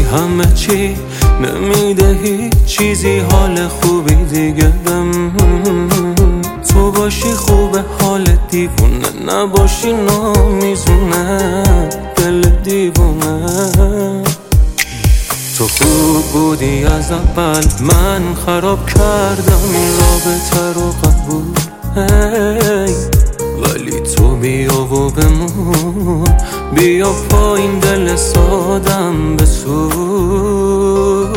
همه چی نمیده هیچ چیزی حال خوبی دیگه تو باشی خوبه حال دیوونه نباشی نمیزونه دل دیوونه تو خوب بودی از اول من خراب کردم این رابطه رو قبول ولی تو بیا و بمون بیا پایین دل سادم بسوز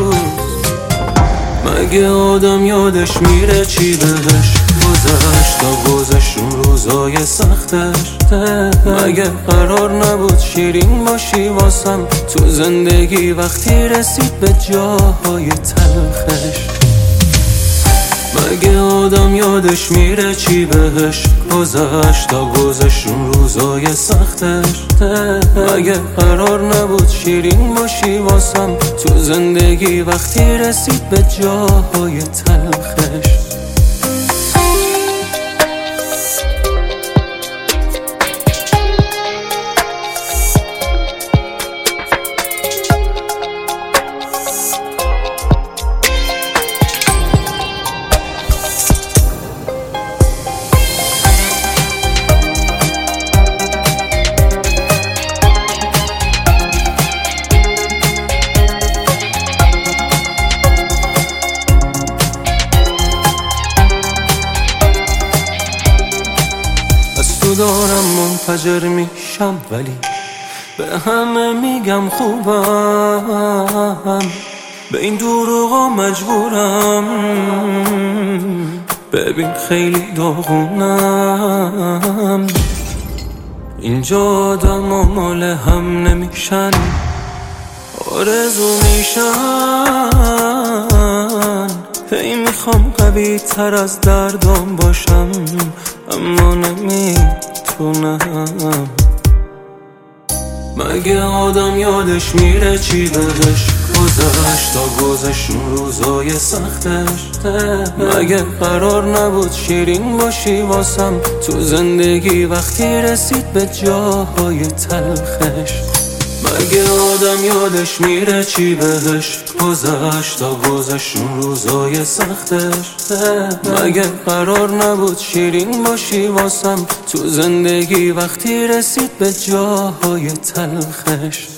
مگه آدم یادش میره چی بهش گذشت تا گذشت اون روزای سختش مگه قرار نبود شیرین باشی واسم تو زندگی وقتی رسید به جاهای تلخش مگه آدم یادش میره چی بهش گذشت تا گذشت اون روزای سختش مگه قرار نبود شیرین باشی واسم تو زندگی وقتی رسید به جاهای تلخش دارم منفجر میشم ولی به همه میگم خوبم به این دروغا مجبورم ببین خیلی داغونم اینجا آدم و مال هم نمیشن آرزو میشن هی میخوام قوی تر از دردام باشم اما نمیتونم مگه آدم یادش میره چی بهش گذشت تا گذشت اون روزای سختش مگه قرار نبود شیرین باشی واسم تو زندگی وقتی رسید به جاهای تلخش مگه آدم یادش میره چی بهش گذشت تا گذشت اون روزای سختش مگه قرار نبود شیرین باشی واسم تو زندگی وقتی رسید به جاهای تلخش